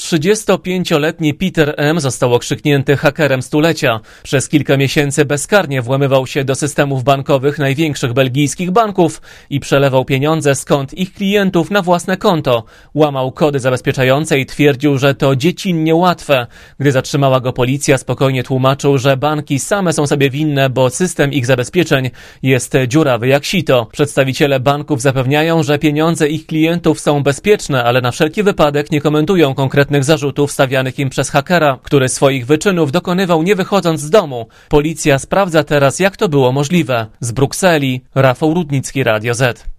35-letni Peter M. został okrzyknięty hakerem stulecia. Przez kilka miesięcy bezkarnie włamywał się do systemów bankowych największych belgijskich banków i przelewał pieniądze z kont ich klientów na własne konto. Łamał kody zabezpieczające i twierdził, że to dziecinnie łatwe. Gdy zatrzymała go policja, spokojnie tłumaczył, że banki same są sobie winne, bo system ich zabezpieczeń jest dziurawy jak sito. Przedstawiciele banków zapewniają, że pieniądze ich klientów są bezpieczne, ale na wszelki wypadek nie komentują konkretnych zarzutów stawianych im przez hakera, który swoich wyczynów dokonywał nie wychodząc z domu. Policja sprawdza teraz, jak to było możliwe. Z Brukseli Rafał Rudnicki, Radio Z.